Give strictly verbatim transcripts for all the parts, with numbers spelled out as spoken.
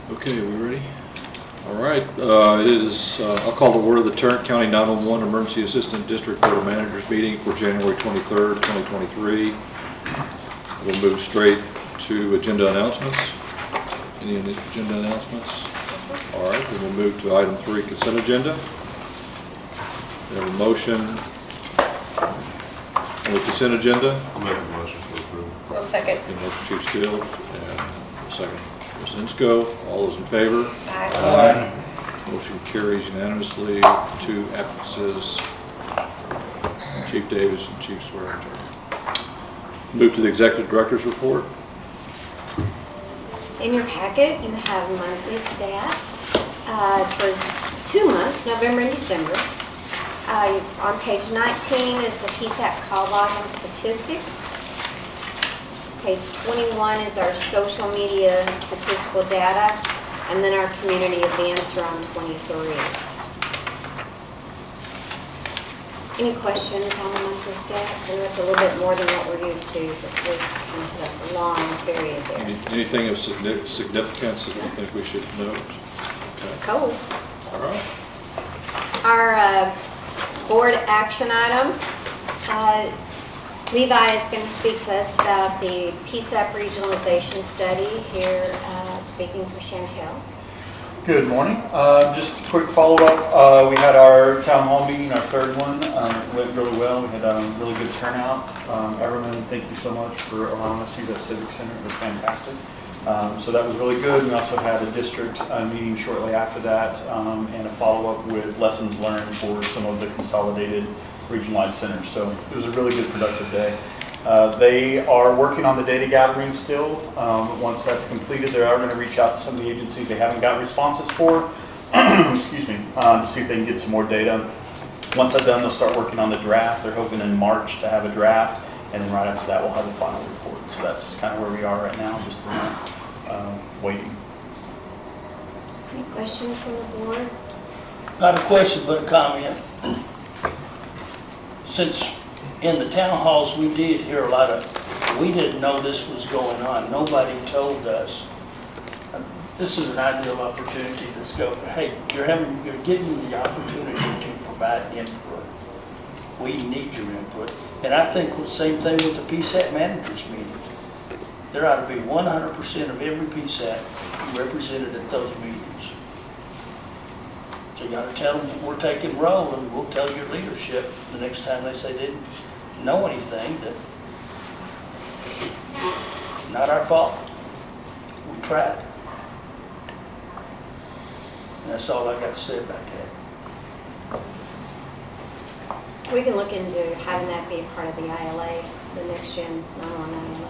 Okay, are we ready? All right, uh, it is, uh, I'll call the word of the Tarrant County nine one one Emergency Assistant District Board of Managers meeting for January twenty-third, twenty twenty-three. We'll move straight to agenda announcements. Any agenda announcements? All right, then we'll move to item three, consent agenda. We have a motion on the consent agenda. I'll make a motion for approval. I'll second. And motion Chief Steele, and second Miz Insko. All those in favor? Aye. Aye. Motion carries unanimously. Two absences. Chief Davis and Chief Swearinger. Move to the Executive Director's report. In your packet, you have monthly stats uh, for two months, November and December. Uh, on page nineteen is the P SAP call volume statistics. Page twenty-one is our social media statistical data, and then our community events are on twenty-three. Any questions on the monthly stats? I know it's a little bit more than what we're used to, but we're kind of put up a long period there. Any, anything of significance that you think we should note? It's Okay. cold. All right. Our uh, board action items. Uh, Levi is going to speak to us about the P SAP regionalization study here, uh, speaking for Chantel. Good morning. Uh, just a quick follow-up. Uh, we had our town hall meeting, our third one. Um, it went really well. We had a um, really good turnout. Um, Everman, thank you so much for allowing us to use the Civic Center. It was fantastic. Um, so that was really good. We also had a district uh, meeting shortly after that um, and a follow-up with lessons learned for some of the consolidated regionalized centers. So it was a really good, productive day. Uh, they are working on the data gathering still. Um, once that's completed, they are going to reach out to some of the agencies they haven't got responses for, excuse me, uh, to see if they can get some more data. Once that's done, they'll start working on the draft. They're hoping in March to have a draft, and then right after that, we'll have the final report. So that's kind of where we are right now, just uh, waiting. Any questions from the board? Not a question, but a comment. Since in the town halls we did hear a lot of, we didn't know this was going on. Nobody told us. This is an ideal opportunity to go, hey, you're having, you're giving the opportunity to provide input. We need your input. And I think the same thing with the P SAP managers meetings. There ought to be one hundred percent of every P SAP represented at those meetings. So you got to tell them we're taking roll, and we'll tell your leadership the next time they say they didn't know anything that not our fault. We tried. And that's all I got to say about that. We can look into having that be a part of the I L A, the next gen nine one one I L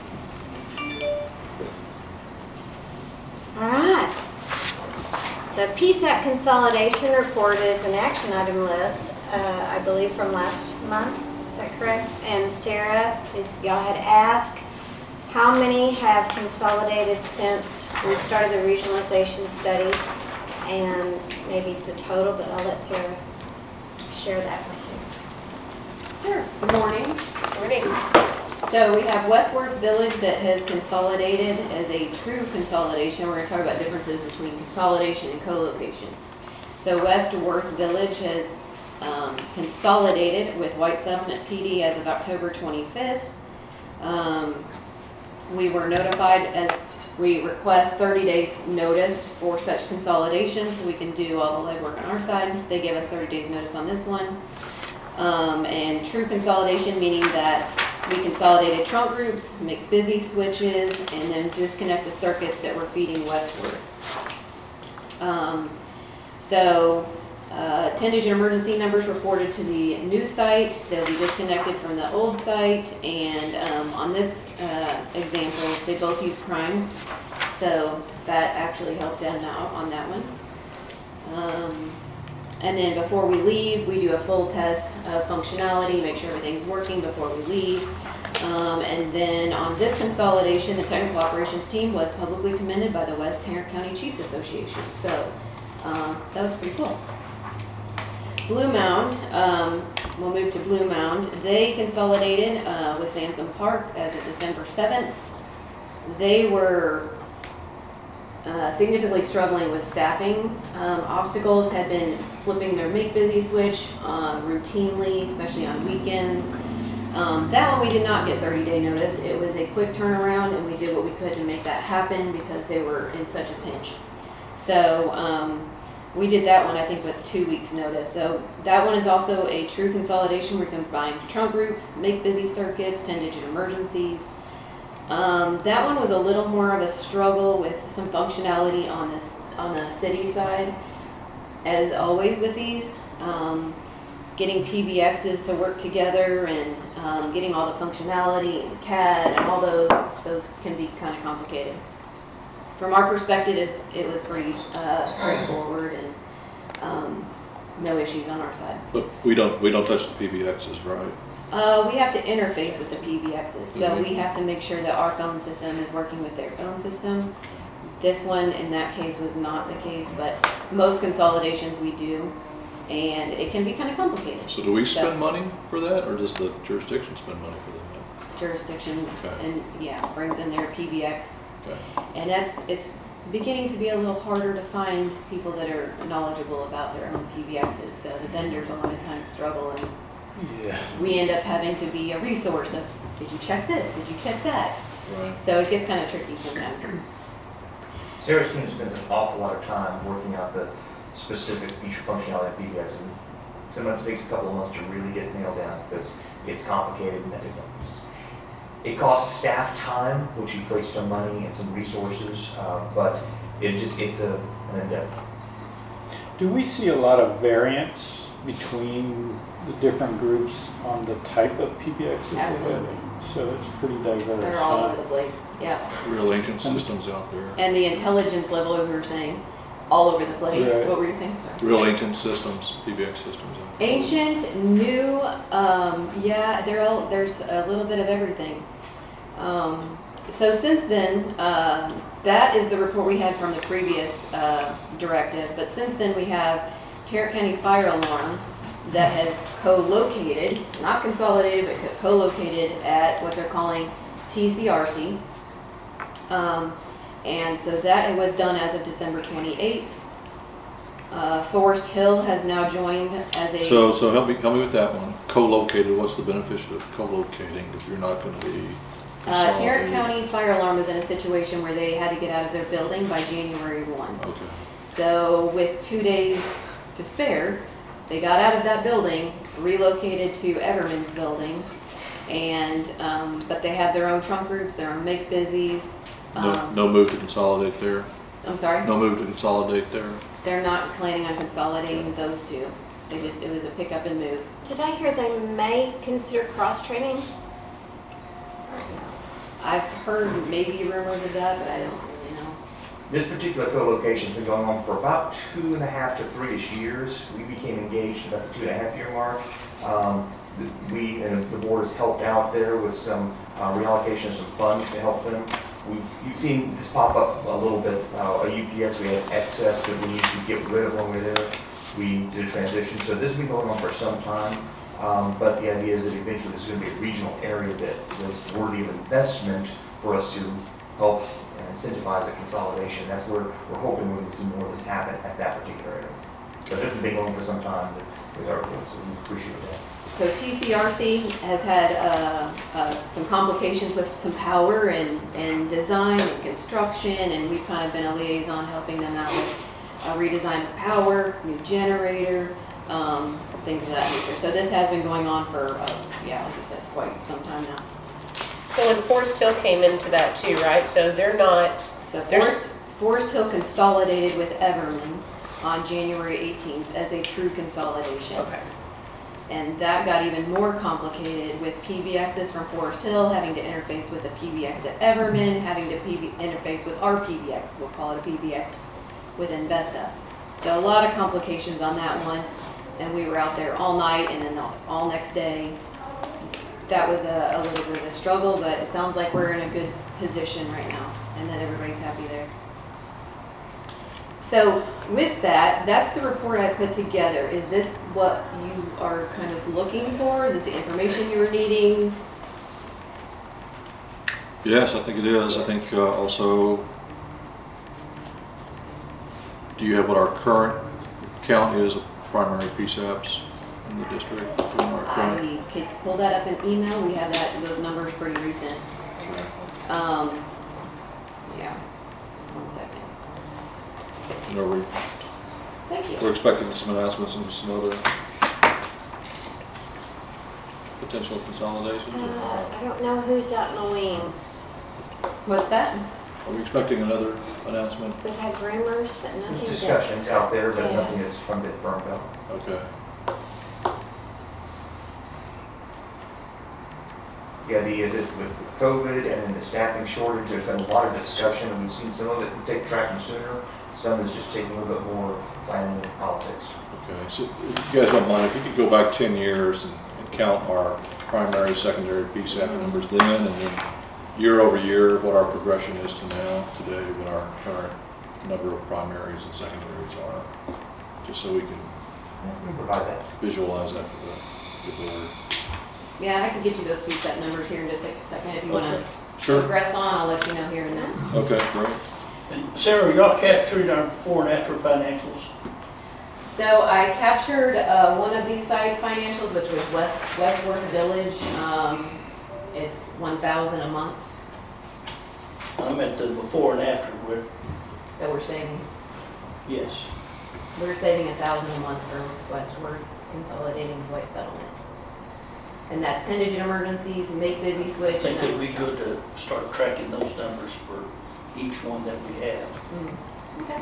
A. All right. The P SAP consolidation report is an action item list, uh, I believe from last month. Is that correct? And Sarah, is y'all had asked how many have consolidated since we started the regionalization study, and maybe the total, but I'll let Sarah share that with you. Sure. Good morning. Morning. So we have West Worth Village that has consolidated as a true consolidation. We're going to talk about differences between consolidation and co-location. So West Worth Village has um, consolidated with White Settlement P D as of October twenty-fifth. Um, we were notified as we request thirty days notice for such consolidations. So we can do all the legwork on our side. They give us thirty days notice on this one. Um, and true consolidation, meaning that we consolidated trunk groups, make busy switches, and then disconnect the circuits that were feeding westward. Um, so uh, ten-digit emergency numbers were forwarded to the new site. They'll be disconnected from the old site, and um, on this uh, example, they both use primes, so that actually helped them out on that one. Um, And then before we leave, we do a full test of functionality, make sure everything's working before we leave. Um, and then on this consolidation, the technical operations team was publicly commended by the West Tarrant County Chiefs Association. So um, that was pretty cool. Blue Mound, um, we'll move to Blue Mound. They consolidated uh, with Sansom Park as of December seventh. They were uh, significantly struggling with staffing. Um, obstacles had been flipping their Make Busy switch uh, routinely, especially on weekends. Um, that one we did not get thirty day notice. It was a quick turnaround, and we did what we could to make that happen because they were in such a pinch. So um, we did that one, I think, with two weeks notice. So that one is also a true consolidation. We combined trunk groups, Make Busy circuits, ten digit emergencies. Um, that one was a little more of a struggle with some functionality on this on the city side. As always with these, um, getting P B Xs to work together and um, getting all the functionality and C A D and all those, those can be kind of complicated. From our perspective, it, it was pretty uh, straightforward and um, no issues on our side. But we don't, we don't touch the P B Xs, right? Uh, we have to interface with the P B Xs, so Mhm. we have to make sure that our phone system is working with their phone system. This one, in that case, was not the case, but most consolidations we do, and it can be kind of complicated. So do we So- spend money for that, or does the jurisdiction spend money for that? Jurisdiction, Okay. and yeah, brings in their P B X, Okay. and that's, it's beginning to be a little harder to find people that are knowledgeable about their own P B Xs, so the vendors a lot of times struggle, and Yeah. we end up having to be a resource of, did you check this, did you check that? Right. So it gets kind of tricky sometimes. Sarah's team spends an awful lot of time working out the specific feature functionality of P B Xs. And sometimes it takes a couple of months to really get it nailed down because it's complicated and that is, it costs staff time, which equates to money and some resources, uh, but it just, it's a, an endeavor. Do we see a lot of variance between the different groups on the type of P B Xs they have? Absolutely. So it's pretty diverse. They're all huh? over the place, yeah. Real ancient systems out there. And the intelligence level, as we were saying, all over the place. Right. What were you saying? Sorry. Real ancient systems, P B X systems. out there. Ancient, new, um, yeah, there all, there's a little bit of everything. Um, so since then, um, that is the report we had from the previous uh, directive, but since then we have Tarrant County Fire Alarm that has co-located, not consolidated, but co- co-located at what they're calling T C R C. Um, and so that was done as of December twenty-eighth. Uh, Forest Hill has now joined as a. So, so help me, help me with that one. Co-located, what's the benefit of co-locating if you're not gonna be Uh, Tarrant consolidated? County Fire Alarm was in a situation where they had to get out of their building by January first. Okay, So with two days to spare, they got out of that building, relocated to Everman's building, and, um, but they have their own trunk groups, their own Make Busies. no, Um, no move to consolidate there? I'm sorry? No move to consolidate there? They're not planning on consolidating those two. They just, it was a pick up and move. Did I hear they may consider cross-training? I've heard maybe rumors of that, but I don't really know. This particular co-location's been going on for about two and a half to three-ish years. We became engaged about the two and a half year mark. Um, the- we, and the board has helped out there with some uh, reallocation of some funds to help them. We've, you've seen this pop up a little bit, uh, a U P S, we had excess that we needed to get rid of when we were there. We did a transition, so this has been going on for some time. Um, but the idea is that eventually this is going to be a regional area that is worthy of investment for us to help incentivize a consolidation. That's where we're hoping we can see more of this happen at that particular area. But this has been going for some time with- with our board, so we appreciate that. So T C R C has had uh, uh, some complications with some power and, and design and construction, and we've kind of been a liaison helping them out with a redesign of power, new generator, um, things of that nature. So this has been going on for, uh, yeah, like I said, quite some time now. So when Forest Hill came into that too, right? So they're not, So There's- Forest, Forest Hill consolidated with Everman on January eighteenth as a true consolidation. okay. And that got even more complicated with P B Xs from Forest Hill having to interface with the P B X at Everman, having to P B interface with our P B X, we'll call it a P B X, with Investa. So a lot of complications on that one, and we were out there all night and then all- all next day. That was a, a little bit of a struggle, but it sounds like we're in a good position right now, and that everybody's happy there. So with that, that's the report I put together. Is this what you are kind of looking for? Is this the information you were needing? Yes, I think it is. I think uh, also do you have what our current count is of primary P SAPs in the district? From our current- I could pull that up in email, we have that, those numbers pretty recent. Okay. Um, yeah, just one second. You know, we, Thank you. we're expecting some announcements and some other potential consolidations. Uh, or not? I don't know who's out in the wings. What's that? Are we expecting another announcement? We've had rumors, but nothing. There's discussions out there, but Yeah. nothing that's firm bit firmed up. Okay. Yeah, the, uh, this- with COVID and then the staffing shortage, there's been a lot of discussion, and we've seen some of it take traction sooner. Some is just taking a little bit more of planning and politics. Okay, so if you guys don't mind, if you could go back ten years and, and count our primary, secondary P SAP numbers then, and then year over year, what our progression is to now, today, what our current number of primaries and secondaries are, just so we can We can provide that. visualize that for the, the board. Yeah, I can get you those P SAP numbers here in just a second. If you want Okay. to Sure. progress on, I'll let you know here in a minute. Okay, great. And Sarah, y'all captured our before and after financials? So I captured uh, one of these sites' financials, which was West Westworth Village. Um, it's one thousand a month I meant the before and after, where, that we're saving. yes. We're saving a thousand a month for Westworth consolidating White Settlement. And that's ten digit emergencies, make busy I switch. think and it'd be good to start tracking those numbers for each one that we have. Mm. Okay.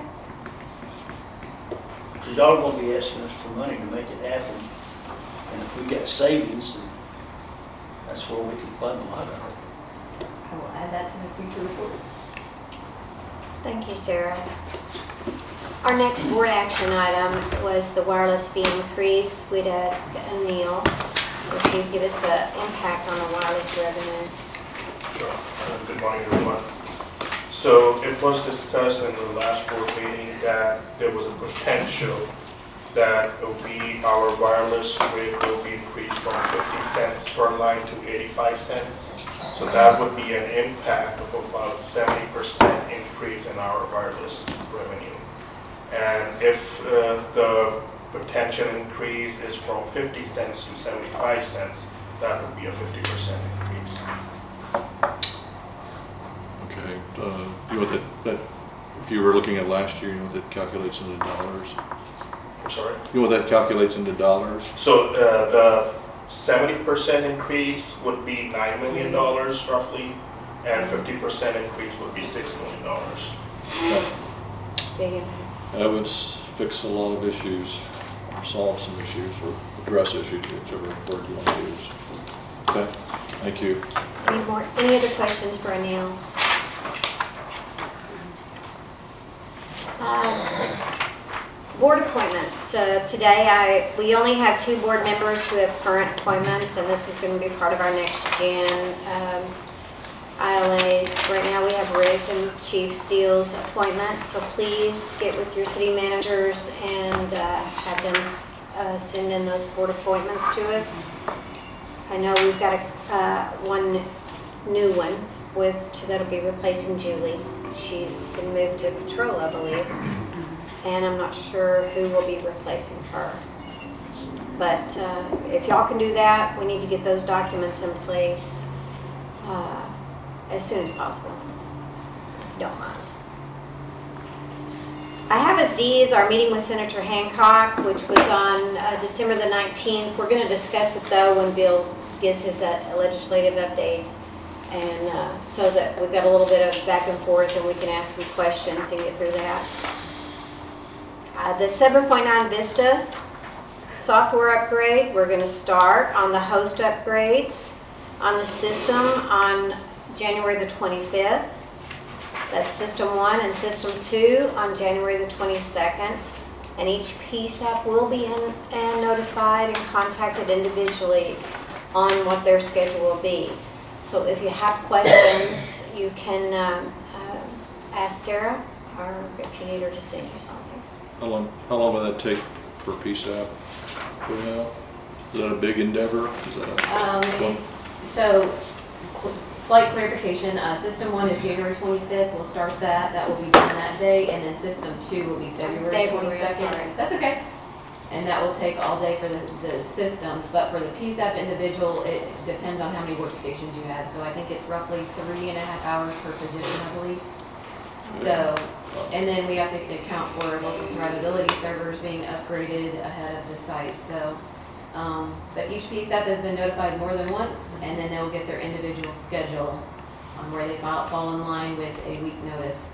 Because y'all gonna be asking us for money to make it happen. And if we got savings, then that's where we can fund a lot of it. I will add that to the future reports. Thank you, Sarah. Our next board action item was the wireless fee increase. We'd ask Neil if he'd give us the impact on the wireless revenue. Sure. Uh, Good morning, everyone. So it was discussed in the last board meeting that there was a potential that we, our wireless rate will be increased from fifty cents per line to eighty-five cents. So that would be an impact of about seventy percent increase in our wireless revenue. And if uh, the potential increase is from fifty cents to seventy-five cents, that would be a fifty percent increase. Okay, uh, you know what that, that, if you were looking at last year, you know what that calculates into dollars? I'm sorry? You know what that calculates into dollars? So uh, the seventy percent increase would be nine million dollars roughly, and fifty percent increase would be six million dollars. Big impact. That would s- fix a lot of issues, solve some issues, or address issues, whichever word you want to use. Okay, thank you. Any more, any other questions for Neil? Uh, Board appointments. Uh, Today, I, we only have two board members who have current appointments, and this is going to be part of our next gen um, I L As. Right now, we have Rick and Chief Steele's appointment, so please get with your city managers and uh, have them uh, send in those board appointments to us. I know we've got a, uh, one new one with, that'll be replacing Julie. She's been moved to patrol, I believe, and I'm not sure who will be replacing her. But uh, if y'all can do that, we need to get those documents in place uh, as soon as possible, if you don't mind. I have as D is our meeting with Senator Hancock, which was on uh, December the nineteenth. We're going to discuss it, though, when Bill gives his uh, legislative update. And uh, so that we've got a little bit of back and forth and we can ask some questions and get through that. Uh, the seven point nine Vista software upgrade, we're going to start on the host upgrades on the system on January the twenty-fifth. That's system one, and system two on January the twenty-second. And each P SAP will be in, and notified and contacted individually on what their schedule will be. So if you have questions, you can um, uh, ask Sarah, or if you need her to send you something. How long, how long will that take per P SAP? Do you know? Is that a big endeavor? Is that a? Um, it's, so slight clarification, uh, system one is January twenty-fifth, we'll start that, that will be done that day, and then system two will be February February, I'm twenty-second. sorry. That's okay. And that will take all day for the, the systems, but for the P SAP individual, it depends on how many workstations you have, so I think it's roughly three and a half hours per position, I believe. So, and then we have to account for local survivability servers being upgraded ahead of the site, so. Um, but each P SAP has been notified more than once, and then they'll get their individual schedule on where they fall, fall in line with a week notice.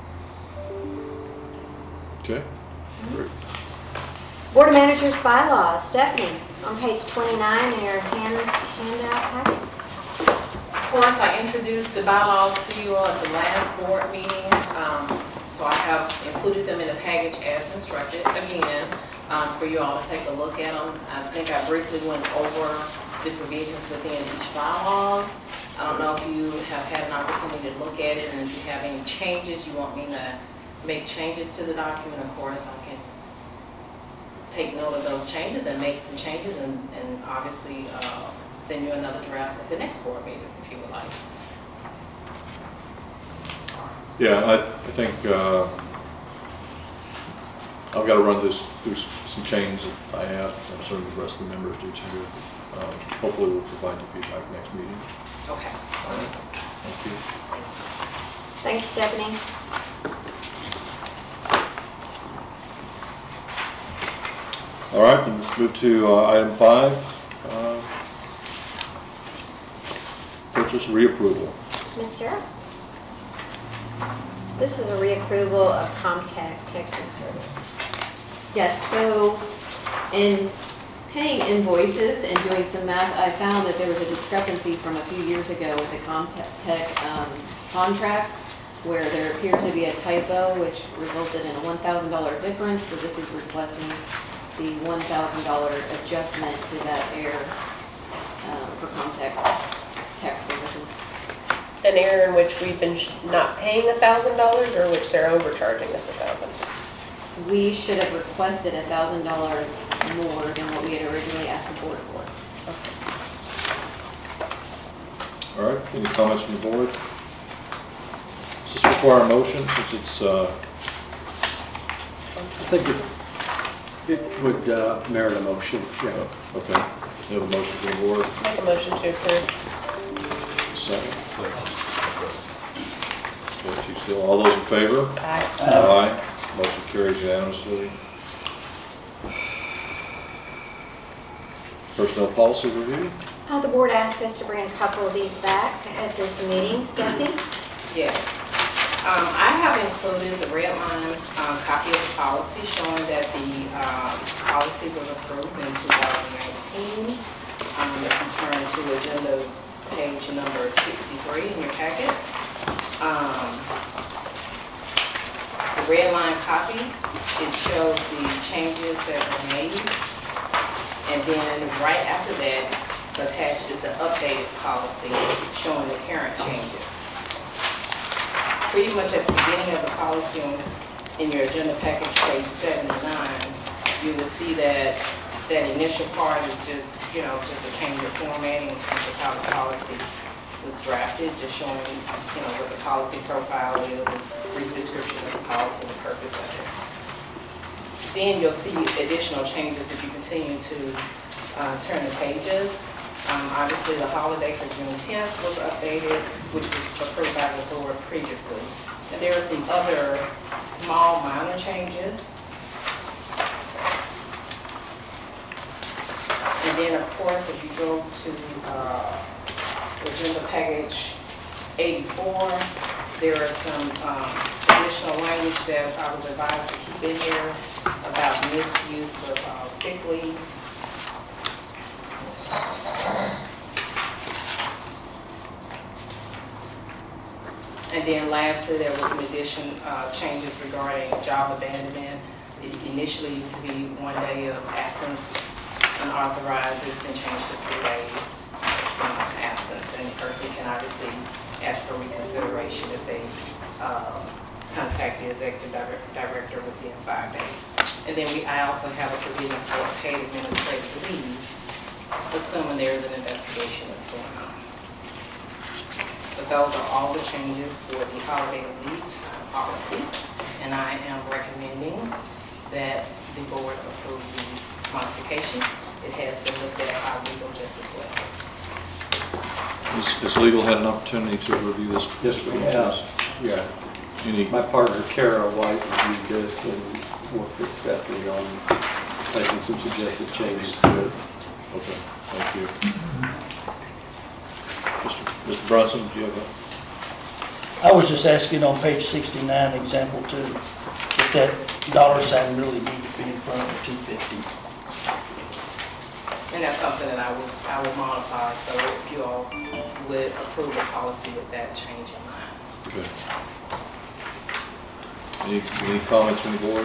Okay. Great. Board of Managers bylaws, Stephanie, on page twenty-nine in your hand, handout packet. Of course, I introduced the bylaws to you all at the last board meeting, um, so I have included them in the package as instructed again, um, for you all to take a look at them. I think I briefly went over the provisions within each bylaws. I don't know if you have had an opportunity to look at it, and if you have any changes, you want me to make changes to the document, of course, I can take note of those changes and make some changes, and, and obviously uh, send you another draft at the next board meeting if you would like. Yeah, I, I think uh, I've got to run this through some changes that I have. I'm certain the rest of the members do too. Um, hopefully we'll provide you feedback next meeting. Okay. All right. Thank you. Thank you, Stephanie. All right, then let's move to uh, item five. Uh, purchase reapproval. Miz Sarah? This is a reapproval of Comtech texting service. Yes, so in paying invoices and doing some math, I found that there was a discrepancy from a few years ago with the Comtech um, contract where there appears to be a typo which resulted in a one thousand dollar difference. So this is requesting the one thousand dollar adjustment to that error um, for Comtech text services. An error in which we've been sh- not paying a thousand dollars, or which they're overcharging us a thousand? We should have requested a thousand dollars more than what we had originally asked the board for. All right, any comments from the board? Does this require a motion since it's, uh, I think it's, it would uh, merit a motion, yeah. okay, you have a motion from the board? Make a motion to approve. Second? Okay, you still, all those in favor? Aye. Aye. Motion carries unanimously. Personnel policy review? Uh, the board asked us to bring a couple of these back at this meeting. Stephanie? Yes. Um, I have included the red line um, copy of the policy showing that the um, policy was approved in two thousand nineteen. Um, if you turn to agenda page number sixty-three in your packet. Um, the red line copies, it shows the changes that were made. And then right after that, attached is an updated policy showing the current changes. Pretty much at the beginning of the policy on, in your agenda package, page seventy-nine, you will see that that initial part is just, you know, just a change of formatting in terms of how the policy was drafted, just showing, you know, what the policy profile is, and brief description of the policy and the purpose of it. Then you'll see additional changes if you continue to uh, turn the pages. Um, obviously, the holiday for June tenth was updated, which was approved by the board previously. And there are some other small minor changes. And then, of course, if you go to uh, agenda package eighty-four, there are some um, additional language that I was advised to keep in here about misuse of uh, sick leave. And then lastly, there was some addition uh, changes regarding job abandonment. It initially used to be one day of absence unauthorized. It's been changed to three days uh, absence, and the person can obviously ask for reconsideration if they uh, contact the executive dir- director within five days. And then we, I also have a provision for paid administrative leave, assuming there is an investigation that's going on. But those are all the changes for the holiday leave time policy. And I am recommending that the board approve the modifications. It has been looked at by legal just as well. Has, has legal had an opportunity to review this? Yes, we have. Yeah. Any, My partner Kara White reviewed this and worked with Stephanie on making some suggested changes to it. okay, thank you. Mister Mister Brunson, do you have a? I was just asking on page sixty-nine, example two, if that dollar sign really need to be in front of two fifty. And that's something that I would, I would modify, so if you all would approve the policy with that change in mind. Okay. Any, any comments from the board?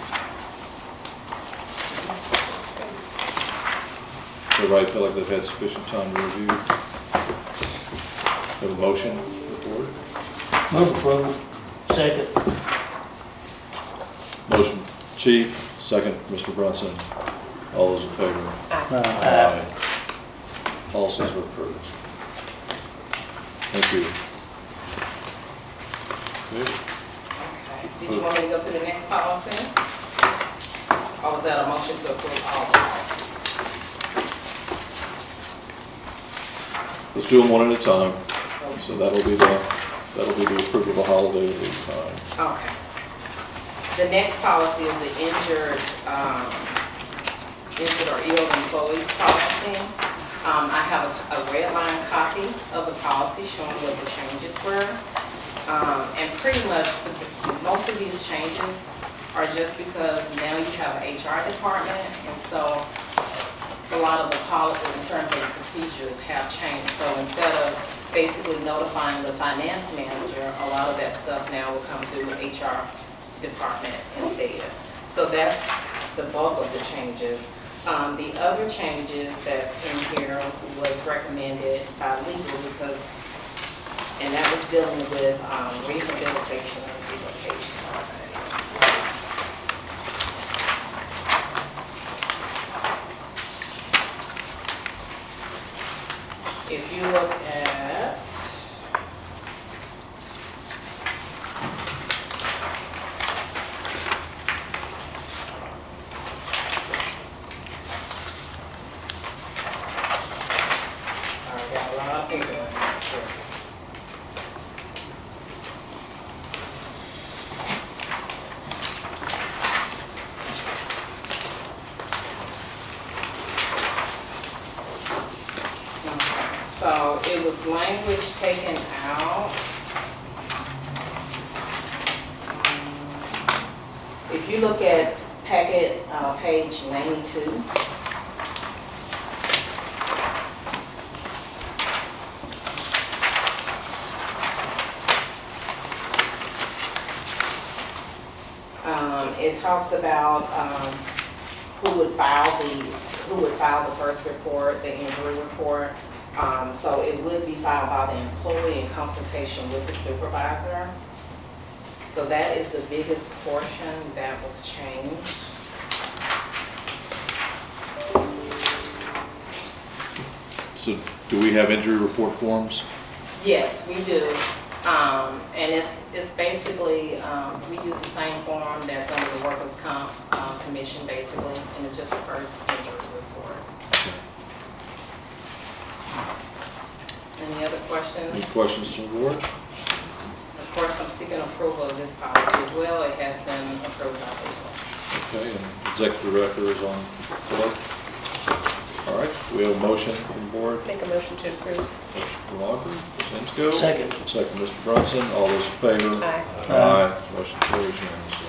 Everybody feel like they've had sufficient time to review? Have a motion for the board? Move approval. Second. Motion, Chief, second, Mister Brunson. All those in favor? Aye. Policies are approved. Thank you. Okay. Okay. Did you want me to go through the next policy? Or was that a motion to approve all policies? Let's do them one at a time. So that'll be the, that'll be the approval of the holiday leave time. Okay. The next policy is the injured, um, injured or ill employees policy. Um, I have a, a red line copy of the policy showing what the changes were. Um, and pretty much most of these changes are just because now you have an H R department, and so a lot of the policy in terms of the procedures have changed. So instead of basically notifying the finance manager, a lot of that stuff now will come through the H R department instead. So that's the bulk of the changes. Um, the other changes that's in here was recommended by legal because, and that was dealing with um, rehabilitation and relocation. If you look at sorry, I got a lot of paper on this here. So it was language taken out. If you look at packet, uh, page ninety-two. Um, it talks about um, who would file the who would file the first report, the injury report. Um, so it would be filed by the employee in consultation with the supervisor. So that is the biggest portion that was changed. So do we have injury report forms? Yes, we do. Um, and it's, it's basically, um, we use the same form that's under the workers' comp uh, commission basically, and it's just the first injury report. Any other questions? Any questions from the board? Of course, I'm seeking approval of this policy as well. It has been approved by legal. Okay, and executive director is on board. All right, we have a motion from the board. Make a motion to approve. Motion from Walker, Ms. Go. Second. Second, Mister Brunson. All those in favor? Aye. Aye. Motion carries unanimously.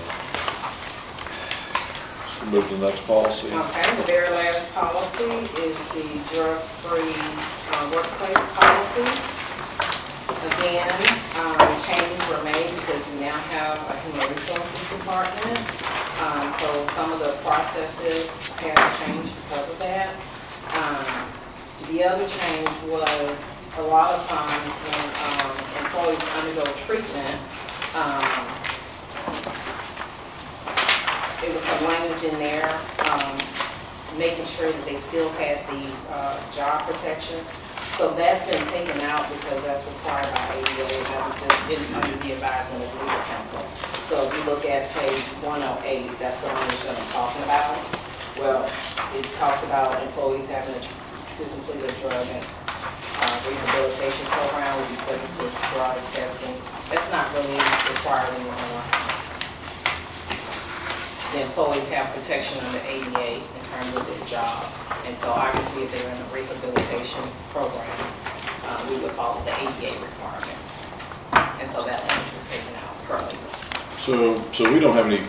Let's move to the next policy. Okay, the very last policy is the drug-free uh, workplace policy. Again, um, changes were made because we now have a human resources department. Um, so some of the processes have changed because of that. Um, the other change was a lot of times when um, employees undergo treatment, um, there was some language in there, um, making sure that they still had the uh, job protection. So that's been taken out because that's required by A D A, and that was just in, under the advisement of legal counsel. So if you look at page one oh eight, that's the language that I'm talking about. Well, it talks about employees having to complete a drug and uh, rehabilitation program, will be subject to broader testing. That's not really required anymore. The employees have protection under A D A in terms of their job. And so obviously if they're in a rehabilitation program, uh, we would follow the A D A requirements. And so that language was taken out permanently. So, so we don't have any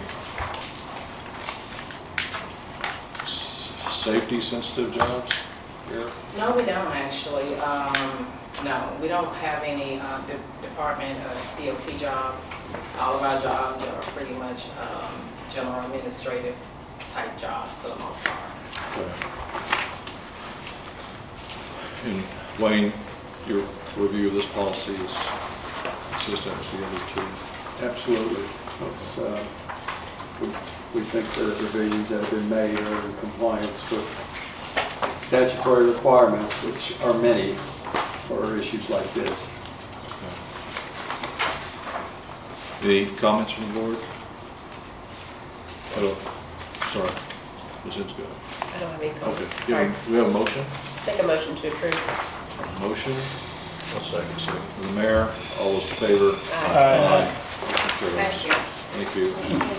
s- safety sensitive jobs here? No, we don't actually. Um, no, we don't have any uh, de department of D O T jobs. All of our jobs are pretty much um, general administrative type jobs for the most part. Okay. And Wayne, your review of this policy is consistent with the other two? Absolutely. It's, uh, we, we think the revisions that have been made are in compliance with statutory requirements, which are many for issues like this. Any comments from the board? Oh, sorry, Miz Hinsco. I don't have any Okay, comments. yeah, Sorry. we have a motion? Make a motion to approve. Motion? I'll second. Second from the mayor. All those in favor? Aye. Motion carries. Thank you. Thank you.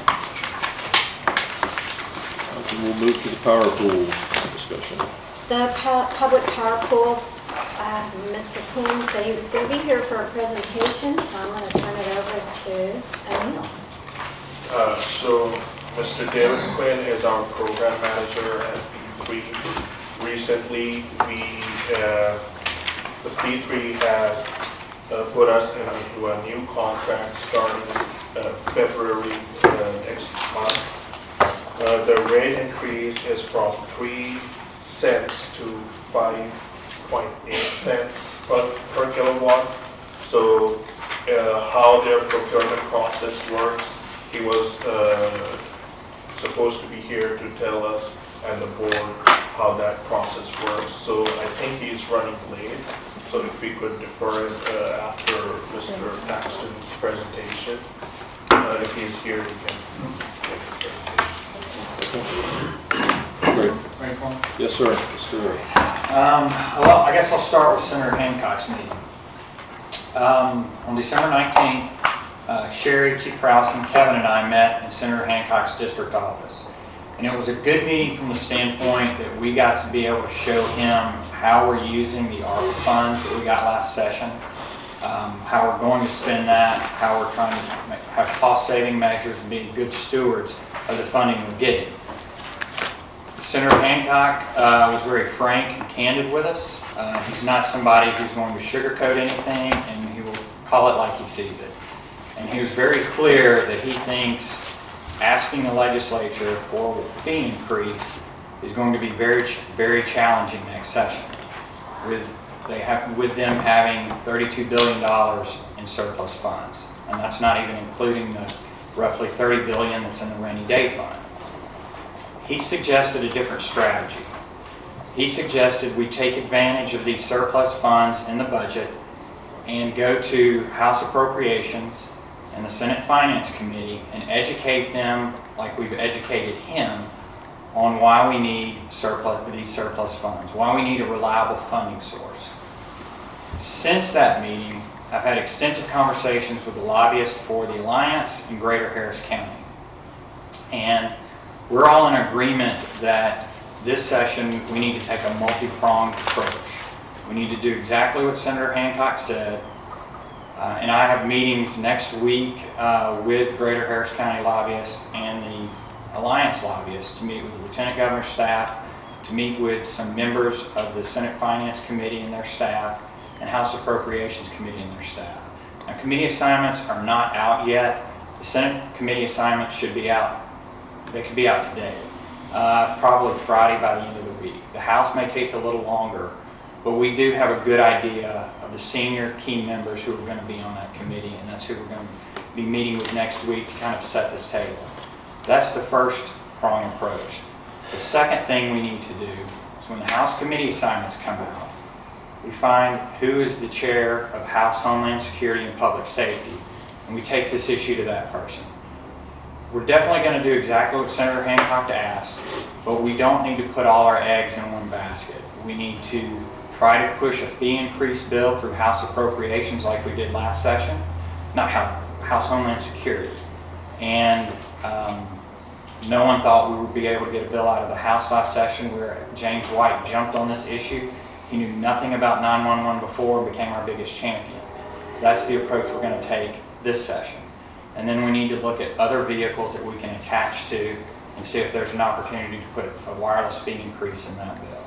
Okay, we'll move to the power pool discussion. The pu- public power pool, uh, Mister Quinn said he was going to be here for a presentation, so I'm going to turn it over to Anil. Uh, so, Mister David Quinn is our program manager at P three. Recently, we, uh, the P three has uh, put us into a new contract starting uh, February uh, next month. Uh, the rate increase is from three cents to five point eight cents per, per kilowatt. So, uh, how their procurement process works, he was uh, supposed to be here to tell us and the board how that process works. So I think he's running late. So if we could defer it uh, after Mister Paxton's presentation. Uh, if he's here, he can make his presentation. Great. Ready for 'em? Yes, sir. Let's do it. Um, well, I guess I'll start with Senator Hancock's meeting. Um, on December nineteenth, uh, Sherry, Chief Krause, and Kevin and I met in Senator Hancock's district office. And it was a good meeting from the standpoint that we got to be able to show him how we're using the ARPA funds that we got last session, um, how we're going to spend that, how we're trying to make, have cost-saving measures and be good stewards of the funding we're getting. Senator Hancock uh, was very frank and candid with us. Uh, he's not somebody who's going to sugarcoat anything, and he will call it like he sees it. And he was very clear that he thinks asking the legislature for a fee increase is going to be very, very challenging next session. With they have, with them having thirty-two billion dollars in surplus funds, and that's not even including the roughly thirty billion dollars that's in the rainy day fund. He suggested a different strategy. He suggested we take advantage of these surplus funds in the budget and go to House Appropriations and the Senate Finance Committee and educate them like we've educated him on why we need surplus, these surplus funds, why we need a reliable funding source. Since that meeting, I've had extensive conversations with the lobbyists for the Alliance in Greater Harris County. And we're all in agreement that this session we need to take a multi-pronged approach. We need to do exactly what Senator Hancock said. Uh, and I have meetings next week uh, with Greater Harris County lobbyists and the Alliance lobbyists to meet with the Lieutenant Governor's staff, to meet with some members of the Senate Finance Committee and their staff, and House Appropriations Committee and their staff. Now, committee assignments are not out yet. The Senate committee assignments should be out. They could be out today, uh, probably Friday by the end of the week. The House may take a little longer, but we do have a good idea of the senior key members who are going to be on that committee, and that's who we're going to be meeting with next week to kind of set this table. That's the first prong approach. The second thing we need to do is when the House committee assignments come out, we find who is the chair of House Homeland Security and Public Safety, and we take this issue to that person. We're definitely going to do exactly what Senator Hancock asked, but we don't need to put all our eggs in one basket. We need to try to push a fee increase bill through House appropriations like we did last session, not House Homeland Security. And um, no one thought we would be able to get a bill out of the House last session where James White jumped on this issue. He knew nothing about nine one one before and became our biggest champion. That's the approach we're going to take this session. And then we need to look at other vehicles that we can attach to and see if there's an opportunity to put a wireless fee increase in that bill.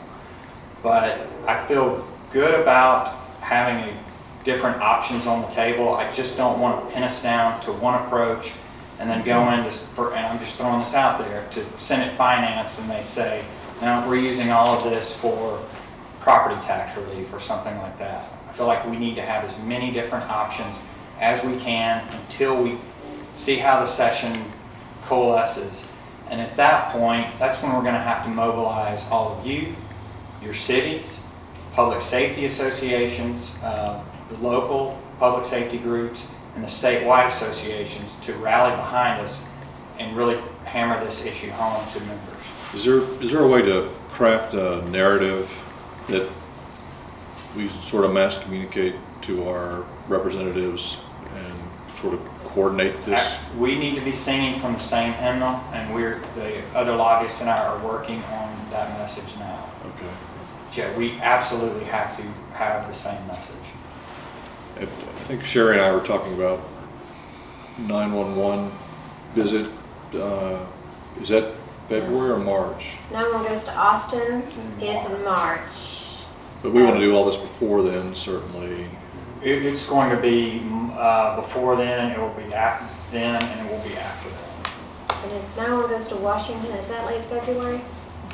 But I feel good about having a different options on the table. I just don't want to pin us down to one approach and then go into, for, and I'm just throwing this out there, to Senate Finance and they say, no, we're using all of this for property tax relief or something like that. I feel like we need to have as many different options as we can until we see how the session coalesces. And at that point, that's when we're going to have to mobilize all of you, your cities, public safety associations, uh, the local public safety groups, and the statewide associations to rally behind us and really hammer this issue home to members. Is there, is there a way to craft a narrative that we sort of mass communicate to our representatives and sort of coordinate this? We need to be singing from the same hymnal, and we're, the other lobbyists and I are working on that message now. Okay. Yeah, we absolutely have to have the same message. I think Sherry and I were talking about nine one one visit. Uh, is that February or March? nine one one goes to Austin It's in is in March. But we want to do all this before then, certainly. It, it's going to be uh, before then, it will be after then, and it will be after then. And it's nine one one goes to Washington, is that late February?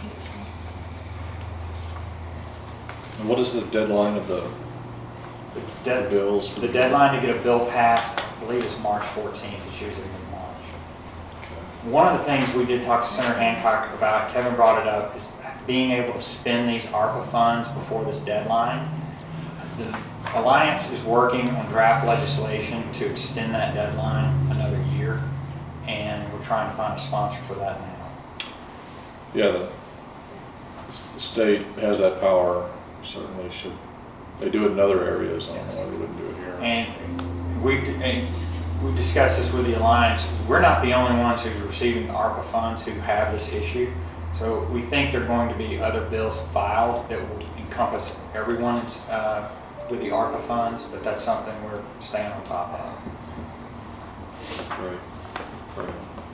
And what is the deadline of the The, dead, bills? the deadline to get a bill passed, I believe, is March fourteenth. It's usually in March. Okay. One of the things we did talk to Senator Hancock about, Kevin brought it up, is being able to spend these ARPA funds before this deadline. The Alliance is working on draft legislation to extend that deadline another year, and we're trying to find a sponsor for that now. Yeah, the, the state has that power, certainly should. They do it in other areas, I don't know why they wouldn't do it here. And we, and we discussed this with the Alliance. We're not the only ones who's receiving ARPA funds who have this issue. So we think there are going to be other bills filed that will encompass everyone uh, with the ARPA funds, but that's something we're staying on top of. Right, right.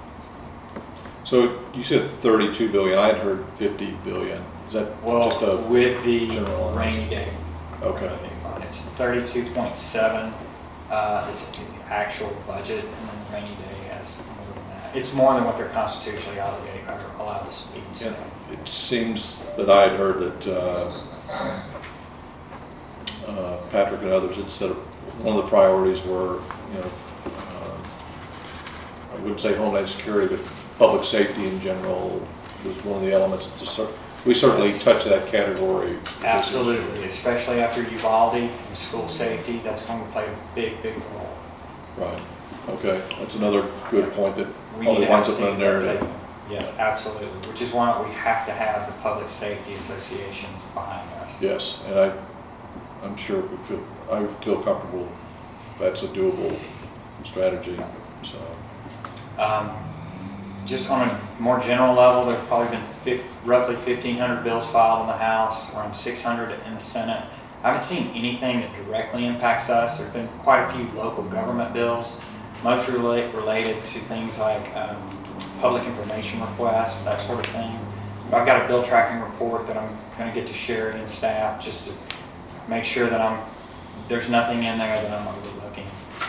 So you said thirty-two billion, I had heard fifty billion. Is that Well, just a with the general rainy day. Okay. rainy day fund. It's thirty-two point seven, uh, it's the actual budget, and then the rainy day has more than that. It's more than what they're constitutionally obligated, or allowed to speak. Yeah, it seems that I had heard that uh, uh, Patrick and others had said one of the priorities were, you know, uh, I wouldn't say Homeland Security, but public safety in general was one of the elements. To cer- we certainly Yes. touch that category. Absolutely, especially after Uvalde and school safety, that's going to play a big, big role. Right. Okay. That's another good point that We probably need to have winds up in a safety narrative. taken. Yes, absolutely, which is why we have to have the public safety associations behind us. Yes, and I, I'm sure we feel, I feel comfortable that's a doable strategy, so. Um, Just on a more general level, there's probably been fif- roughly fifteen hundred bills filed in the House, around six hundred in the Senate. I haven't seen anything that directly impacts us. There's been quite a few local government bills, mostly relate, related to things like um, public information requests, that sort of thing. But I've got a bill tracking report that I'm going to get to Sherry and staff just to make sure that I'm there's nothing in there that I'm overlooking.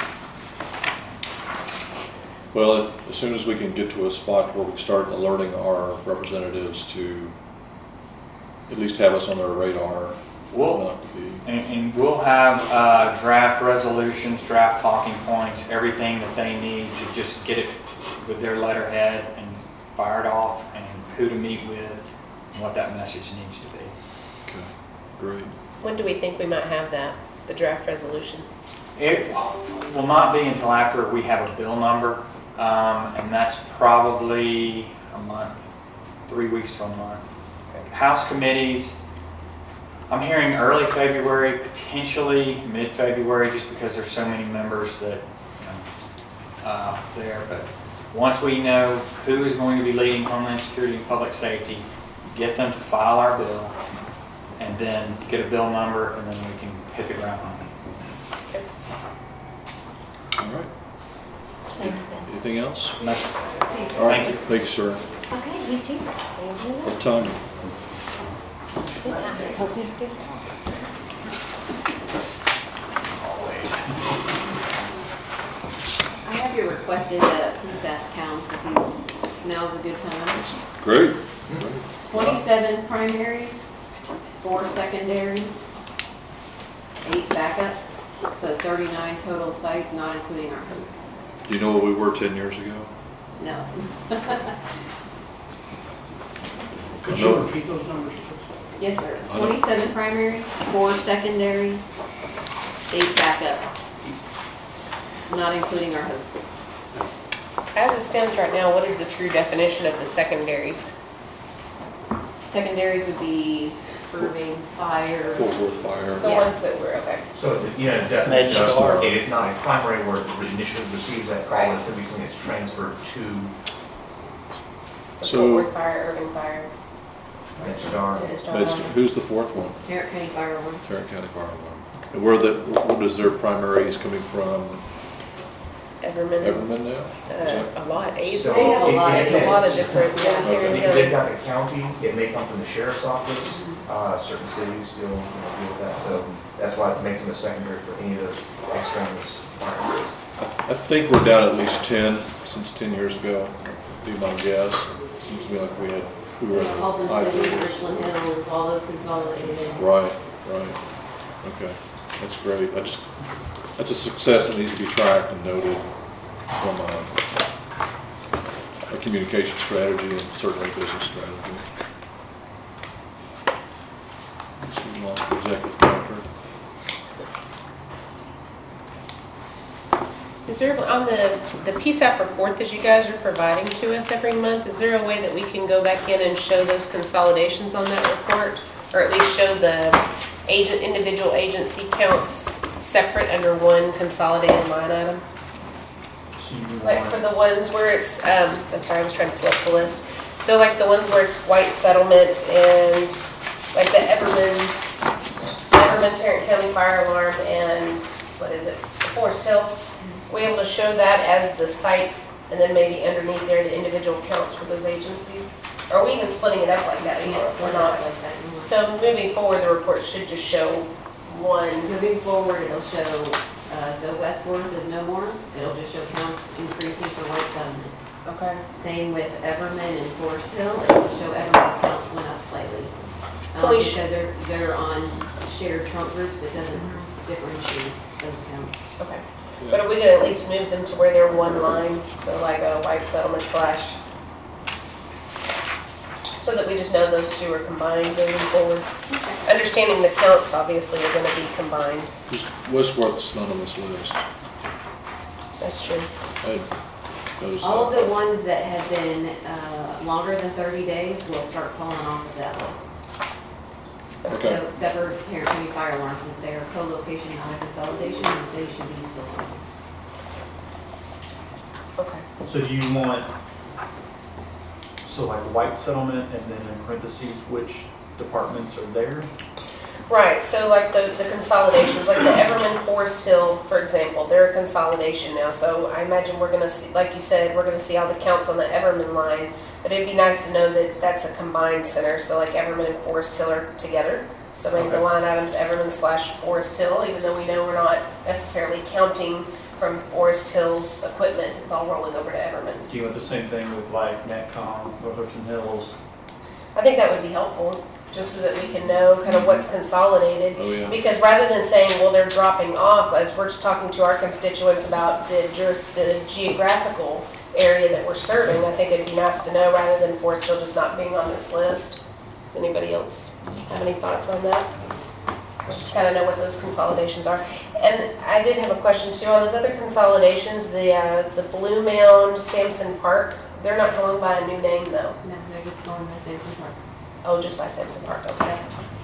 Well, as soon as we can get to a spot where we start alerting our representatives to at least have us on their radar. We'll, not to be, and, and we'll have uh, draft resolutions, draft talking points, everything that they need to just get it with their letterhead and fire it off, and who to meet with, and what that message needs to be. okay, great. When do we think we might have that, the draft resolution? It will not be until after we have a bill number, um, and that's probably a month, three weeks to a month. House committees, I'm hearing early February, potentially mid-February, just because there's so many members that, you know, uh, there. But once we know who is going to be leading Homeland Security and Public Safety, get them to file our bill, and then get a bill number, and then we can hit the ground running. All right. Thank you, Ben. Anything else? No. All right. Thank you. Thank you, sir. Okay, he's here. Thank you. What time? Good time. I have your requested uh, P S A P counts if you, now's a good time. Great. twenty-seven primaries, four secondaries, eight backups, so thirty-nine total sites, not including our hosts. Do you know what we were ten years ago? No. Could you repeat those numbers? Yes, sir. I don't- twenty-seven primary, four secondary, eight backup, not including our hosts. As it stands right now, what is the true definition of the secondaries? Secondaries would be Irving, Fire. Fort Worth Fire. The Yeah. ones that were, okay. So, the- you know, Med definition, Star. it is not a primary where the initiative receives that call, it's gonna be something that's transferred to So So- Fort Worth Fire, Irving Fire. MedStar. That's- Who's the fourth one? Tarrant County Fire Alarm. Tarrant County Fire Alarm. And where the, what is their primaries coming from? Everman. Everman now? Uh, a lot, A's. So They have a it- lot, it It's a lot of depends. different, yeah, Okay. Tarrant Because they've County. got the county, it may come from the sheriff's office, uh, certain cities still, you know, deal with that, so that's why it makes them a secondary for any of those extraneous fires. I think we're down at least ten since ten years ago, be my guess. Seems to me like we had, we were at the Halton high City, figures. Richland Hills, all those consolidated. Right, right. Okay, that's great. I just, that's a success that needs to be tracked and noted from a, a communication strategy and certainly a business strategy. Let's see, we lost the executive director. Is there, on the, the P S A P report that you guys are providing to us every month, is there a way that we can go back in and show those consolidations on that report? Or at least show the agent, individual agency counts separate under one consolidated line item? So you Like want- for the ones where it's, um, I'm sorry, I was trying to pull up the list. So like the ones where it's White Settlement and like the Everman, Everman Tarrant County Fire Alarm and what is it, Forest Hill? We able to show that as the site and then maybe underneath there the individual counts for those agencies? Or are we even splitting it up like that? Yes, We're we're not. not like that. So moving forward, the report should just show one. Moving forward, it'll show, uh, so Westworth is no more. It'll just show counts increasing for White Settlement. Okay. Same with Everman and Forest Hill, it'll show Everman's counts went up slightly. Can Um, we because sh- they're, they're on shared trunk groups, it doesn't differentiate those counts. Okay. But are we gonna at least move them to where they're one line, so like a White Settlement slash, so that we just know those two are combined moving forward? Understanding the counts obviously are gonna be combined, Just Westworth's not on this list. that's true. I noticed All of that. the ones that have been, uh, longer than thirty days will start falling off of that list. Okay, So except for Tarrant County Fire Alarms, if they're co-location, not a consolidation, they should be still on. Okay. So do you want, so like White Settlement and then in parentheses, which departments are there? Right, so like the, the consolidations, like the Everman Forest Hill, for example, they're a consolidation now, so I imagine we're gonna see, like you said, we're gonna see all the counts on the Everman line, but it'd be nice to know that that's a combined center, so like Everman and Forest Hill are together. So maybe the Okay. line item's Everman slash Forest Hill, even though we know we're not necessarily counting from Forest Hill's equipment, it's all rolling over to Everman. Do you want the same thing with like Netcom, Northampton Hills? I think that would be helpful, just so that we can know kind of what's consolidated. oh yeah. Because rather than saying, well, they're dropping off, as we're just talking to our constituents about the juris, the geographical area that we're serving, I think it'd be nice to know rather than Forest Hill just not being on this list. Does anybody else have any thoughts on that? just kind of know what those consolidations are. And I did have a question too, on those other consolidations, the, uh, the Blue Mound, Sampson Park, they're not going by a new name though? No, they're just going by Sampson Park. Oh, just by Sampson Park, okay.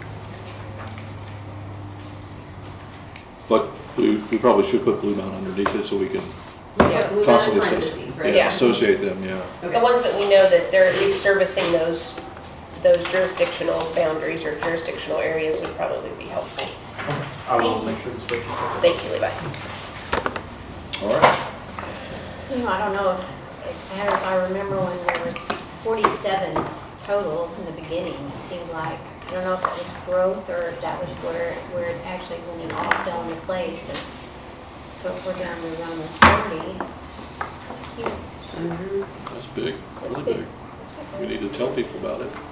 But we, we probably should put Blue Mountain underneath it so we can Yeah, Blue Mountain constantly parentheses, associate, right? Yeah. associate them, yeah. The Okay. ones that we know that they're at least servicing those, those jurisdictional boundaries or jurisdictional areas would probably be helpful. I will make sure to switch it. Thank you, Levi. All right. You know, I don't know if it matters, I remember when there was forty-seven total in the beginning, it seemed like, I don't know if it was growth or if that was where, where it actually, when it all fell into place, and so if we're down to around thirty, it's huge. Mhm. That's big, It's really big. big. It's We big. need to tell people about it.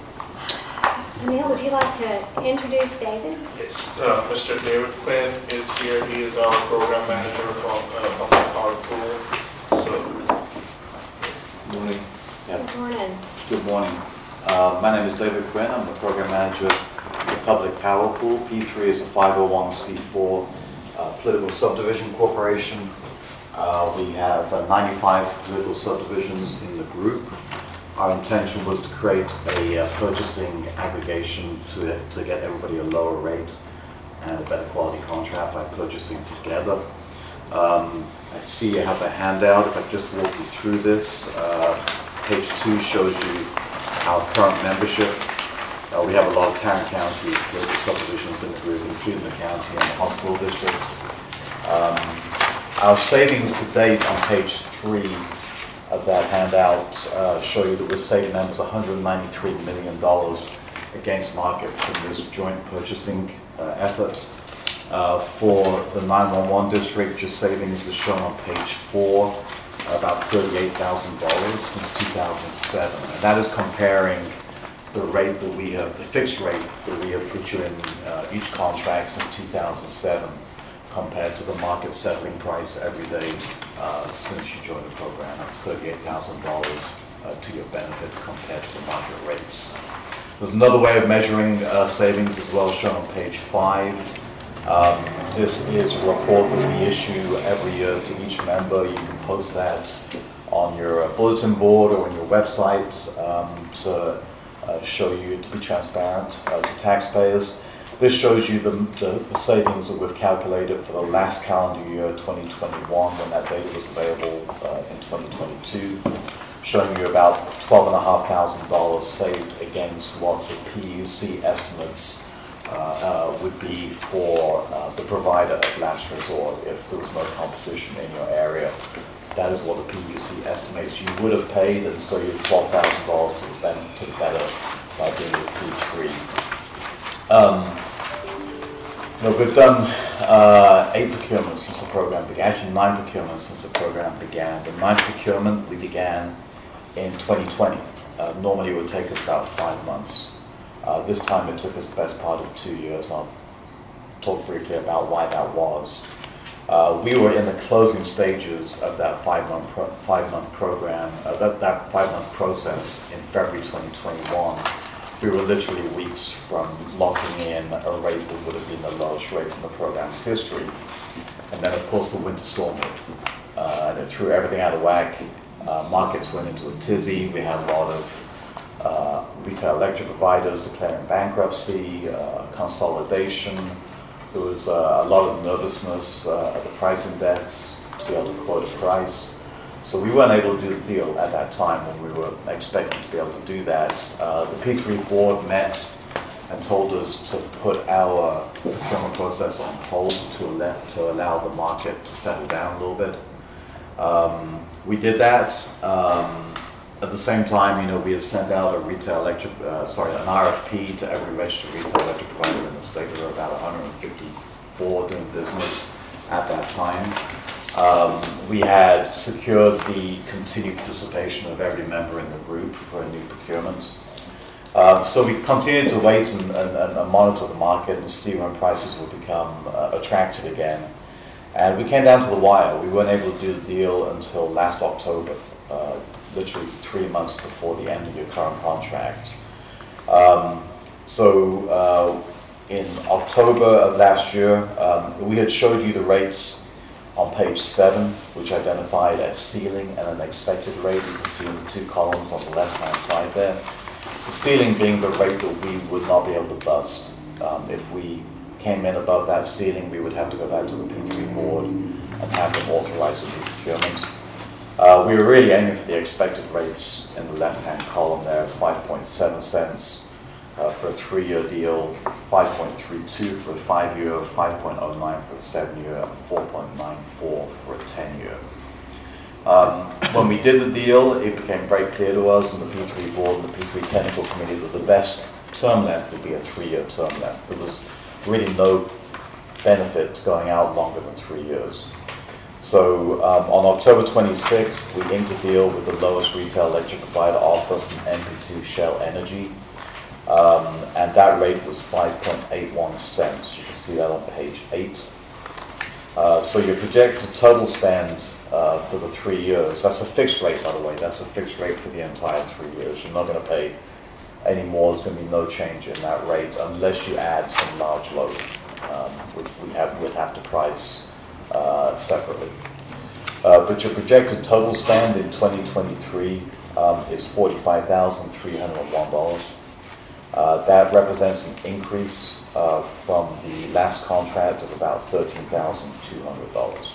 Emil, would you like to introduce David? Yes, uh, Mister David Quinn is here. He is our program manager from uh, Public Power Pool. So, Morning. Good morning. Good morning. Uh, My name is David Quinn. I'm the program manager of the Public Power Pool. P three is a five oh one c four uh, political subdivision corporation. Uh, We have uh, ninety-five political subdivisions in the group. Our intention was to create a uh, purchasing aggregation to, to get everybody a lower rate and a better quality contract by purchasing together. Um, I see you have a handout. If I just walk you through this, uh, page two shows you our current membership. Uh, we have a lot of Tarrant County local subdivisions in the group, including the county and the hospital district. Um, our savings to date on page three of that handout uh, show you that we're saving members one hundred ninety-three million dollars against market from this joint purchasing uh, effort. Uh, for the nine one one district, your savings is shown on page four, about thirty-eight thousand dollars since two thousand seven. And that is comparing the rate that we have, the fixed rate that we have put you in uh, each contract since two thousand seven compared to the market settling price every day uh, since you joined the program. That's thirty-eight thousand dollars uh, to your benefit compared to the market rates. There's another way of measuring uh, savings as well, shown on page five. Um, this is a report that we issue every year to each member. You can post that on your uh, bulletin board or on your website um, to uh, show you, to be transparent uh, to taxpayers. This shows you the, the, the savings that we've calculated for the last calendar year, twenty twenty-one, when that data was available uh, in twenty twenty-two, showing you about twelve thousand five hundred dollars saved against what the P U C estimates Uh, uh, would be for uh, the provider of last resort if there was no competition in your area. That is what the P U C estimates you would have paid, and so you're twelve thousand dollars to the ben- to the better by being with P three. Um, you know, we've done uh, eight procurements since the program began, actually nine procurements since the program began. The ninth procurement we began in twenty twenty. Uh, normally it would take us about five months. Uh, this time it took us the best part of two years. I'll talk briefly about why that was. Uh, we were in the closing stages of that five-month pro- five-month program, uh, that, that five-month process in February twenty twenty-one. We were literally weeks from locking in a rate that would have been the lowest rate in the program's history. And then, of course, the winter storm hit, uh, and it threw everything out of whack. Uh, markets went into a tizzy. We had a lot of Uh, retail electric providers declaring bankruptcy, uh, consolidation. There was uh, a lot of nervousness uh, at the pricing desks to be able to quote a price. So we weren't able to do the deal at that time when we were expecting to be able to do that. Uh, the P three board met and told us to put our procurement process on hold to, let, to allow the market to settle down a little bit. Um, we did that. Um, At the same time, you know, we had sent out a retail electric, uh, sorry, an R F P to every registered retail electric provider in the state. There were about one hundred fifty-four doing business at that time. Um, we had secured the continued participation of every member in the group for a new procurement. Um, so we continued to wait and, and, and monitor the market and see when prices would become uh, attractive again. And we came down to the wire. We weren't able to do the deal until last October. Uh, literally three months before the end of your current contract. Um, so uh, in October of last year, um, we had showed you the rates on page seven, which identified a ceiling and an expected rate. You can see in the two columns on the left-hand side there. The ceiling being the rate that we would not be able to bust. Um, if we came in above that ceiling, we would have to go back to the P three board and have them authorize the procurement. Uh, we were really aiming for the expected rates in the left-hand column there, five point seven cents uh, for a three-year deal, five point three two for a five-year, five point oh nine for a seven-year, and four point nine four for a ten-year. Um, when we did the deal, it became very clear to us and the P three board and the P three technical committee that the best term length would be a three-year term length. There was really no benefit to going out longer than three years. So um, on October twenty-sixth, we inked a deal with the lowest retail electric provider offer from N P two Shell Energy. Um, and that rate was five point eight one cents. You can see that on page eight. Uh, so your projected total spend uh, for the three years, that's a fixed rate, by the way, that's a fixed rate for the entire three years. You're not going to pay any more. There's going to be no change in that rate unless you add some large load, um, which we have, would have to price uh, separately. Uh, but your projected total spend in twenty twenty-three um, is forty-five thousand three hundred one dollars. Uh, that represents an increase uh, from the last contract of about thirteen thousand two hundred dollars.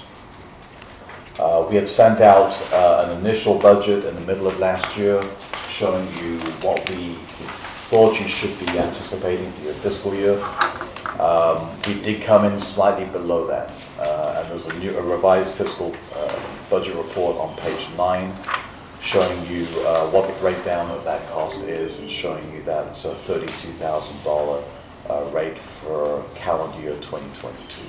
Uh, we had sent out uh, an initial budget in the middle of last year showing you what we thought you should be anticipating for your fiscal year. Um, we did come in slightly below that, uh, and there's a, new, a revised fiscal uh, budget report on page nine showing you uh, what the breakdown of that cost is and showing you that uh, thirty-two thousand dollars uh, rate for calendar year twenty twenty-two.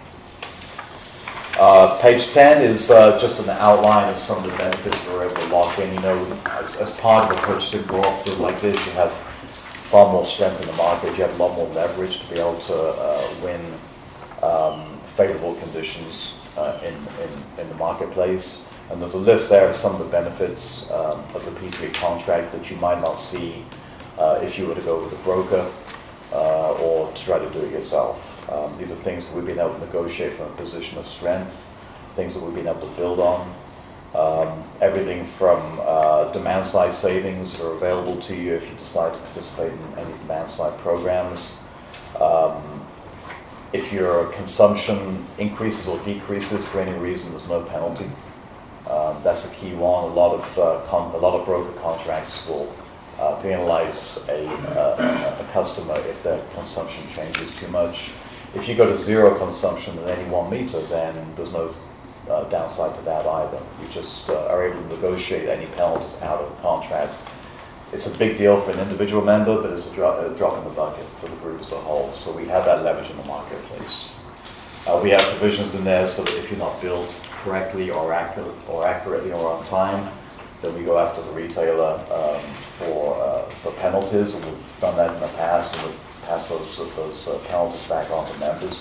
Uh, page ten is uh, just an outline of some of the benefits that we're able to lock in. You know, as, as part of a purchasing cooperative like this, you have far more strength in the market. You have a lot more leverage to be able to uh, win um, favorable conditions uh, in, in, in the marketplace. And there's a list there of some of the benefits um, of the P three contract that you might not see uh, if you were to go with a broker uh, or to try to do it yourself. Um, these are things that we've been able to negotiate from a position of strength, things that we've been able to build on. Um, everything from uh, demand side savings are available to you if you decide to participate in any demand side programs. Um, if your consumption increases or decreases for any reason, there's no penalty. Um, that's a key one. A lot of uh, con a lot of broker contracts will uh, penalize a, uh, a customer if their consumption changes too much. If you go to zero consumption at any one meter, then there's no uh, downside to that either. You just uh, are able to negotiate any penalties out of the contract. It's a big deal for an individual member, but it's a, dro a drop in the bucket for the group as a whole. So we have that leverage in the marketplace. Uh, we have provisions in there so that if you're not billed correctly or, accurate, or accurately or on time, then we go after the retailer um, for, uh, for penalties, and we've done that in the past, and we've passed those, those uh, penalties back on to members.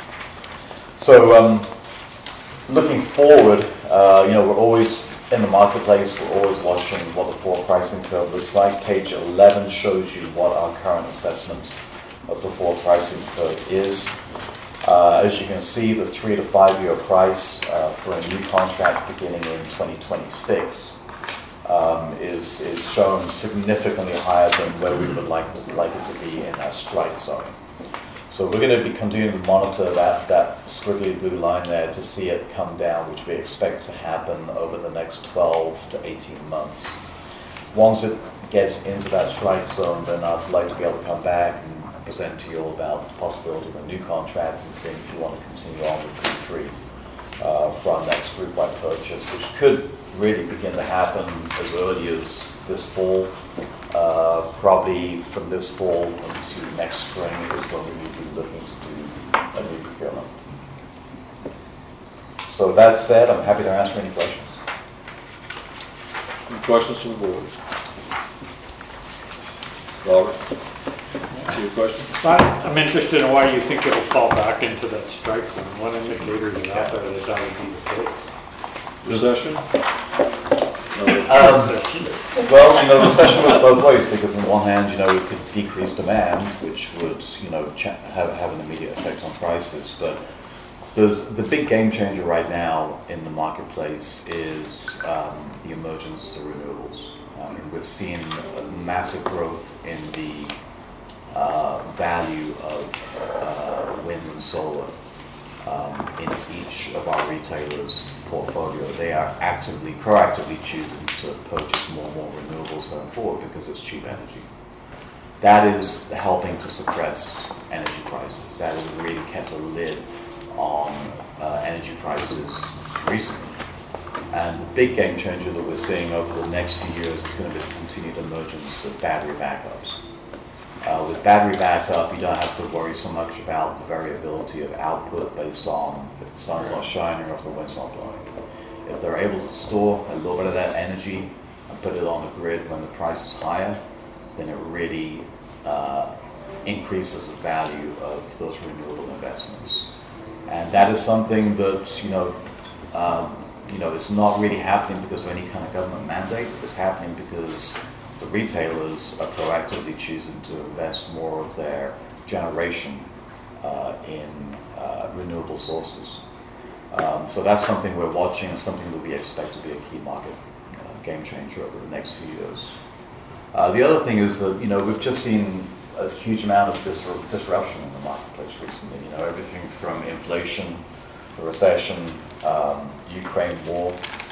So um, looking forward, uh, you know, we're always in the marketplace, we're always watching what the forward pricing curve looks like. Page eleven shows you what our current assessment of the forward pricing curve is. Uh, as you can see, the three to five year price uh, for a new contract beginning in twenty twenty-six um, is, is shown significantly higher than where we would like, to, like it to be in our strike zone. So we're going to be continuing to monitor that, that squiggly blue line there to see it come down, which we expect to happen over the next twelve to eighteen months. Once it gets into that strike zone, then I'd like to be able to come back and present to you all about the possibility of a new contract and see if you want to continue on with P three uh, for our next group-wide purchase, which could really begin to happen as early as this fall. Uh, probably from this fall into next spring is when we will be looking to do a new procurement. So that said, I'm happy to answer any questions. Any questions from the board? Robert? Your question? I'm interested in why you think it'll fall back into that strike zone. What indicators are out there that that would be the case? Recession? Um, well, you know, the recession goes both ways because on one hand, you know, it could decrease demand, which would, you know, ch- have, have an immediate effect on prices. But there's the big game changer right now in the marketplace is um, the emergence of renewables. Um, we've seen a massive growth in the uh, value of uh, wind and solar. Um, in each of our retailers' portfolio, they are actively, proactively choosing to purchase more and more renewables going forward because it's cheap energy. That is helping to suppress energy prices. That has really kept a lid on uh, energy prices recently. And the big game changer that we're seeing over the next few years is going to be the continued emergence of battery backups. Uh, with battery backup, you don't have to worry so much about the variability of output based on if the sun's not shining or if the wind's not blowing. If they're able to store a little bit of that energy and put it on the grid when the price is higher, then it really uh, increases the value of those renewable investments. And that is something that, you know, um, you know, it's not really happening because of any kind of government mandate. It's happening because the retailers are proactively choosing to invest more of their generation uh, in uh, renewable sources. Um, so that's something we're watching and something that we expect to be a key market uh, game changer over the next few years. Uh, the other thing is that, you know, we've just seen a huge amount of dis- disruption in the marketplace recently. You know, everything from inflation, the recession, um, Ukraine war,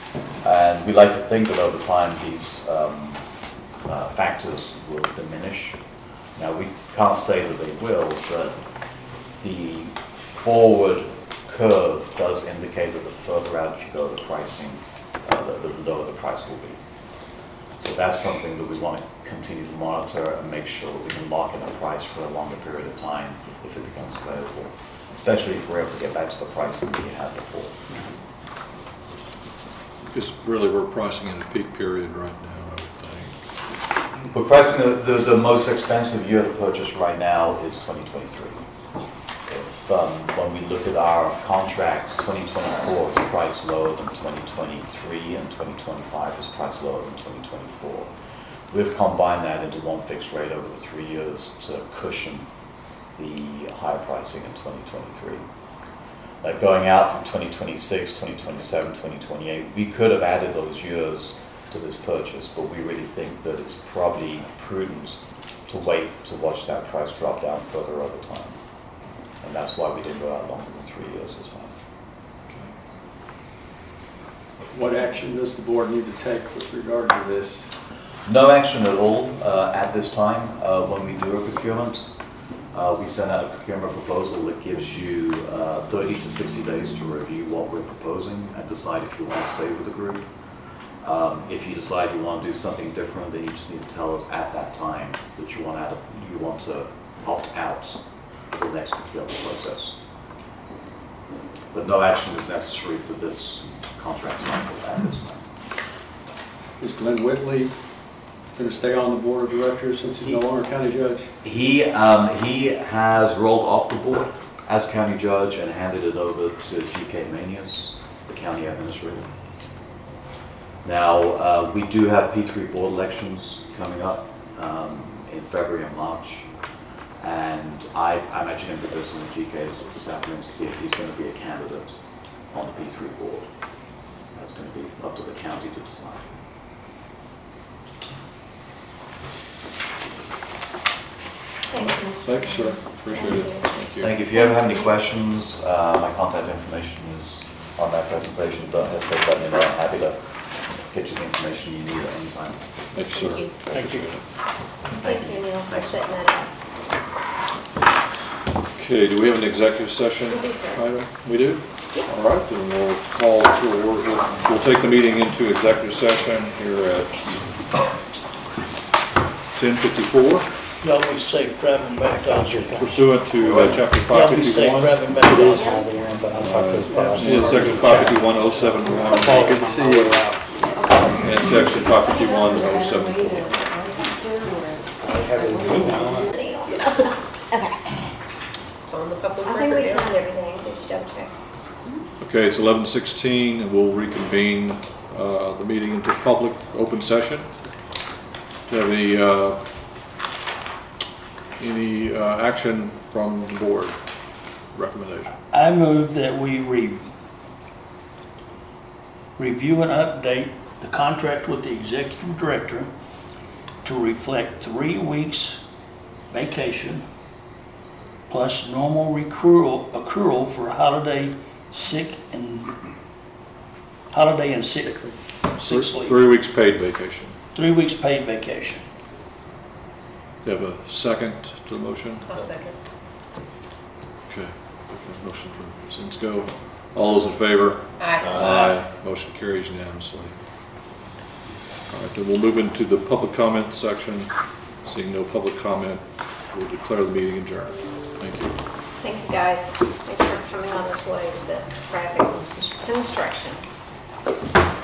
and we like to think that over time these um, Uh, factors will diminish. Now, we can't say that they will, but the forward curve does indicate that the further out you go, the pricing, uh, the, the lower the price will be. So that's something that we want to continue to monitor and make sure that we can lock in a price for a longer period of time if it becomes available, especially if we're able to get back to the pricing that we had before. Because really we're pricing in the peak period right now. We're pricing the, the, the most expensive year to purchase right now is twenty twenty-three. If um, when we look at our contract, twenty twenty-four is priced lower than twenty twenty-three and twenty twenty-five is priced lower than twenty twenty-four. We've combined that into one fixed rate over the three years to cushion the higher pricing in twenty twenty-three. Like going out from twenty twenty-six, twenty twenty-seven, twenty twenty-eight, we could have added those years to this purchase, but we really think that it's probably prudent to wait to watch that price drop down further over time. And that's why we didn't go out longer than three years this time. What action does the board need to take with regard to this? No action at all uh, at this time. Uh, when we do a procurement, uh, we send out a procurement proposal that gives you uh, thirty to sixty days to review what we're proposing and decide if you want to stay with the group. Um, if you decide you want to do something different, then you just need to tell us at that time that you want to, you want to opt out for the next procurement process. But no action is necessary for this contract cycle at this time. Is Glenn Whitley going to stay on the board of directors since he's no longer county judge? He um, he has rolled off the board as county judge and handed it over to G K Manius, the county administrator. Now, uh, we do have P three board elections coming up um, in February and March, and I, I'm actually going to be visiting G K this afternoon to see if he's going to be a candidate on the P three board. That's going to be up to the county to decide. Thank you. Thank you, sir. Appreciate it. Thank you. Thank you. If you ever have any questions, uh, my contact information is on that presentation. Don't hesitate to let me know. I'm happy to get you the information you need at any time. Thank you, sir. Thank you. Thank you. Thank you, Neil, for Thanks. setting that up. Okay, do we have an executive session We do, sir. item? We do? All right, then we'll call to order. We'll- We'll take the meeting into executive session here at ten fifty-four Y'all be safe driving back to Alger. pursuant to uh, chapter five Y'all be safe fifty-one. driving back to Alger. In section five fifty-one oh seven one. Paul, good to see you. And section five fifty-one oh seven four. It's on the public I record. think we now. signed everything. Did you double check? Okay, it's eleven sixteen, and we'll reconvene uh, the meeting into public open session. Do you have any, uh, any uh, action from the board recommendation? I move that we re, review and update the contract with the executive director to reflect three weeks vacation plus normal accrual, accrual for holiday sick and holiday and sick, sick leave. Three weeks paid vacation. Three weeks paid vacation. Do you have a second to the motion? I'll second. Okay. Motion from Zinsco. All those in favor? Aye. Aye. Motion carries unanimously. All right, then we'll move into the public comment section. Seeing no public comment, we'll declare the meeting adjourned. Thank you. Thank you, guys. Thanks for coming on this way with the traffic construction.